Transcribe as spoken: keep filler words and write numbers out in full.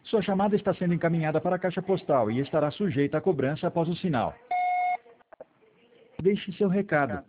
Sua chamada está sendo encaminhada para a caixa postal e estará sujeita a cobrança após o sinal. Deixe seu recado.